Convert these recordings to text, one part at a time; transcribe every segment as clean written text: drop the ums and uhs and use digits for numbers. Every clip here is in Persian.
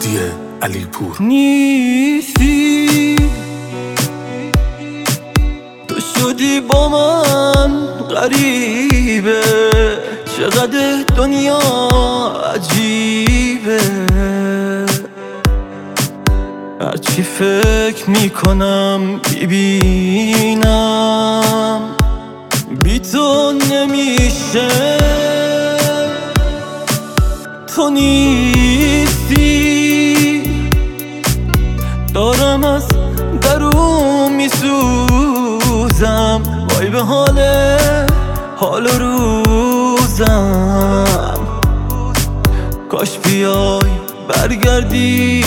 مهدی علیپور. نیستی تو شدی با من غریبه، چقدر دنیا عجیبه. هرچی فکر میکنم ببینم بی تو نمیشه. تو نیستی دارم از درون میسوزم، وای به حال روزم. کاش بیای برگردی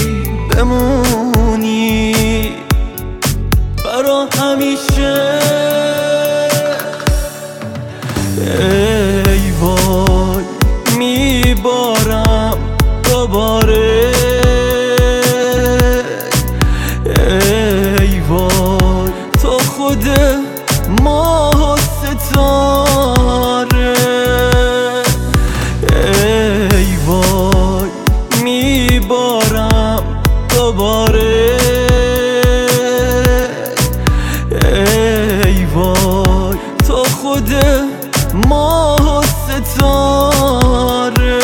بمونی برا همیشه. ای وای میبارم دوباره، ای وای تو خود ماه و ستاره. ای وای میبارم دوباره، ای وای تو خود ماه و ستاره.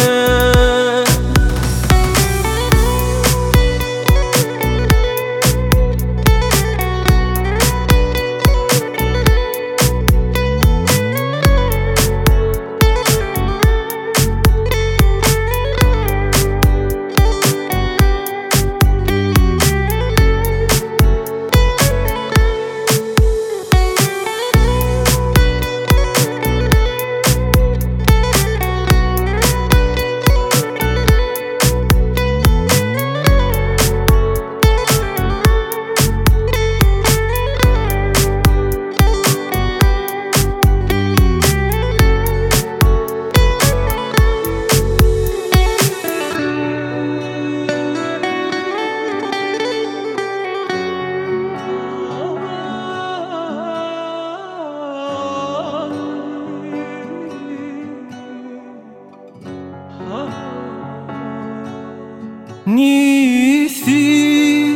نیستی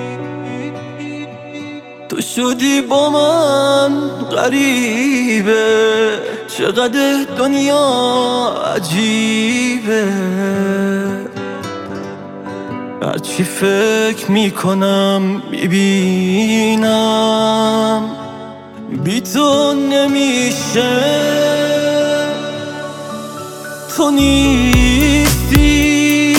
تو شدی با من غریبه، چقدر دنیا عجیبه. هرچی فکر میکنم ببینم بی تو نمیشه. تو نیستی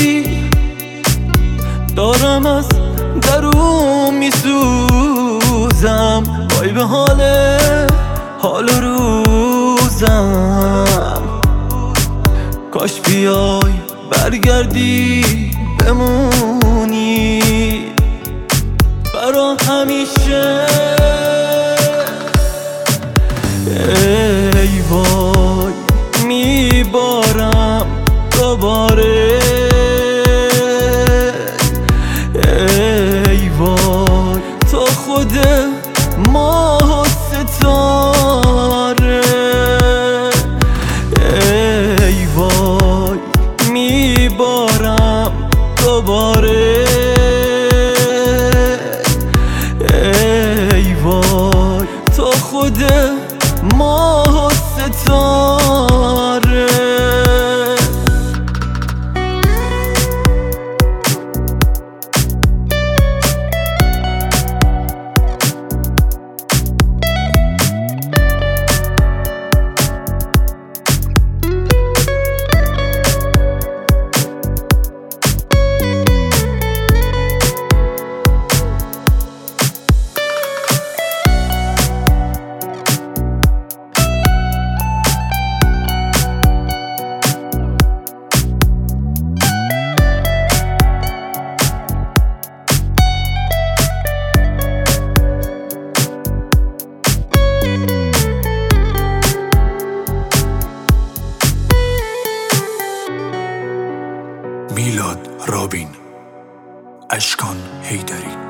دارم از درون میسوزم، وای به حال روزم. کاش بیای برگردی بمونی برا همیشه. ای وای میبارم دوباره، ای وای تو خود ماه و ستاره. ای وای میبارم دوباره، ای وای تو خود ماه و ستاره. میلاد رابین، اشکان حیدری.